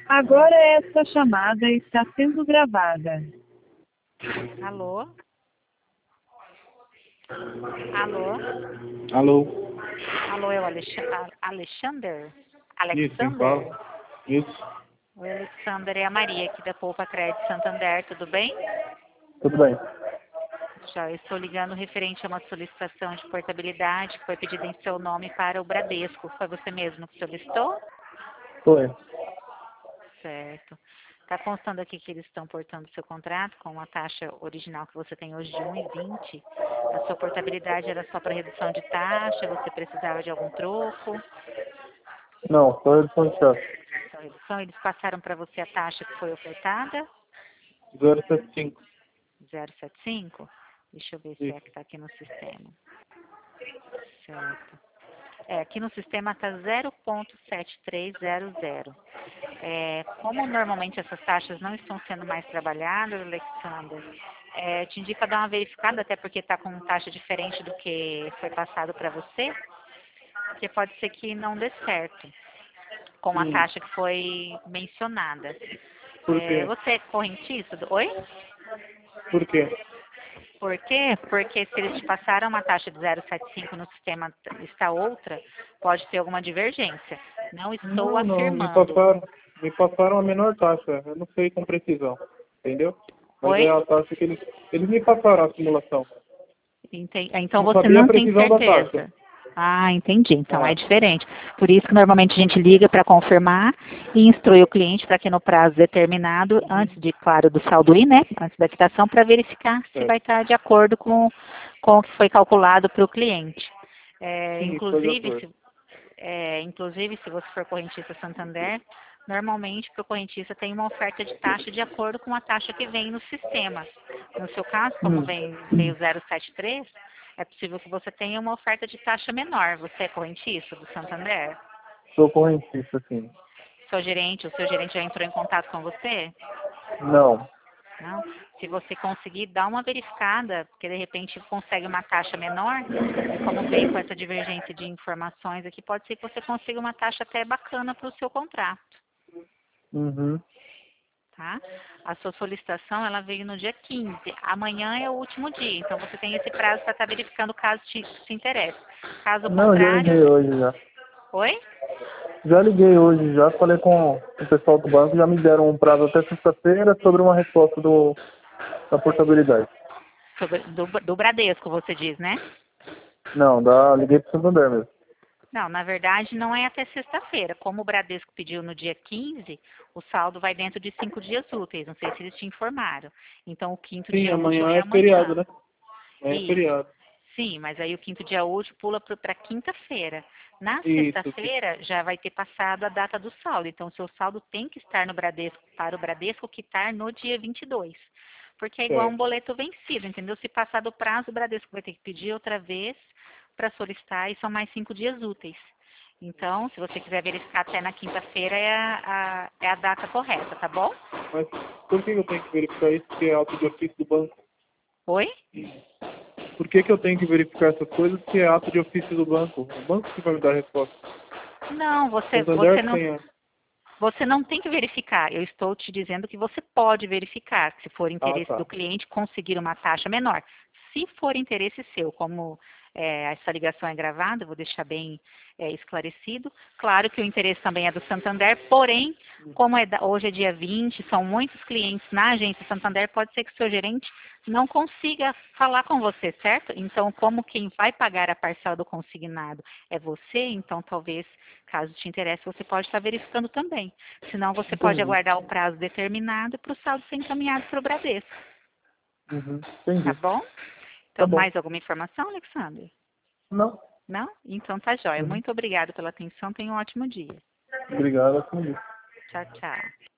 Agora esta chamada está sendo gravada. Alô? Alô? Alô? Alô, é o Alexander? Isso, quem fala? Alexander? Isso, Oi, Alexander, é a Maria aqui da Poupa Crédito Santander, tudo bem? tudo bem. Já estou ligando referente a uma solicitação de portabilidade que foi pedida em seu nome para o Bradesco. Foi você mesmo que solicitou? Foi. Certo. Está constando aqui que eles estão portando seu contrato com a taxa original que você tem hoje de 1,20. A sua portabilidade era só para redução de taxa? Você precisava de algum troco? Não, foi redução de taxa. Só redução, eles passaram para você a taxa que foi ofertada? 075. 0,75? Deixa eu ver se é Isso. que está aqui no sistema. Certo. Aqui no sistema está 0,7300. Como normalmente essas taxas não estão sendo mais trabalhadas, Alexander, te indico a dar uma verificada, até porque está com taxa diferente do que foi passado para você, porque pode ser que não dê certo com a taxa que foi mencionada. Por quê? Você é correntista? Oi? Por quê? Por quê? Porque se eles te passaram uma taxa de 0,75 no sistema está outra, pode ter alguma divergência. Não estou Não, afirmando. me passaram a menor taxa. Eu não sei com precisão, entendeu? Mas é Oi? a taxa que eles me passaram a simulação. Então Não você sabia a não tem precisão da taxa. certeza. Ah, entendi. Então é É. diferente. Por isso que normalmente a gente liga para confirmar e instrui o cliente para que no prazo determinado, antes de, claro, do saldo ir, né? Antes da quitação, para verificar se Certo. vai estar de acordo com o que foi calculado para o cliente. Sim, estou de acordo. Inclusive, se você for correntista Santander, normalmente para o correntista tem uma oferta de taxa de acordo com a taxa que vem no sistema. No seu caso, como veio 0,73, é possível que você tenha uma oferta de taxa menor. Você é correntista do Santander? Sou correntista, sim. O seu gerente já entrou em contato com você? Não. Não? Se você conseguir, dá uma verificada, porque de repente consegue uma taxa menor, e como veio com essa divergência de informações aqui, pode ser que você consiga uma taxa até bacana para o seu contrato, Uhum. tá? A sua solicitação, ela veio no dia 15. Amanhã é o último dia, então você tem esse prazo para estar verificando caso te interesse. Caso Não, já liguei contrário... hoje já. Oi? Já liguei hoje, já falei com o pessoal do banco, já me deram um prazo até sexta-feira sobre uma resposta da portabilidade. Do Bradesco, você diz, né? Não, liguei pro Santander mesmo. Não, na verdade não é até sexta-feira. Como o Bradesco pediu no dia 15, o saldo vai dentro de 5 dias úteis. Não sei se eles te informaram. Então o quinto Sim, dia útil amanhã é é feriado, amanhã. né? Amanhã é Isso. feriado. Sim, mas aí o quinto dia útil pula para quinta-feira. Na Isso, sim. sexta-feira já vai ter passado a data do saldo. Então o seu saldo tem que estar no Bradesco, para o Bradesco quitar no dia 22. Porque é igual um Certo. boleto vencido, entendeu? Se passar do prazo, o Bradesco vai ter que pedir outra vez para solicitar e são mais 5 dias úteis. Então, se você quiser verificar até na quinta-feira, é a data correta, tá bom? Mas por que eu tenho que verificar isso que é auto de ofício do banco? Oi? Por que eu tenho que verificar essas coisas que é ato de ofício do banco? O banco que vai me dar a resposta. Não, Santander que tem a... você não tem que verificar. Eu estou te dizendo que você pode verificar, se for Ah, interesse do tá. cliente, conseguir uma taxa menor. Se for interesse seu, como essa ligação é gravada, eu vou deixar bem esclarecido. Claro que o interesse também é do Santander, porém, como hoje é dia 20, são muitos clientes na agência Santander, pode ser que o seu gerente não consiga falar com você, certo? Então, como quem vai pagar a parcela do consignado é você, então talvez, caso te interesse, você pode estar verificando também. Senão, você pode Entendi. aguardar o prazo determinado para o saldo ser encaminhado para o Bradesco. Uhum. Tá Entendi. bom? Tá Então, bom. mais alguma informação, Alexandre? Não. Não? Então tá jóia. Uhum. Muito obrigada pela atenção. Tenha um ótimo dia. Obrigado. Atendi. Tchau, tchau.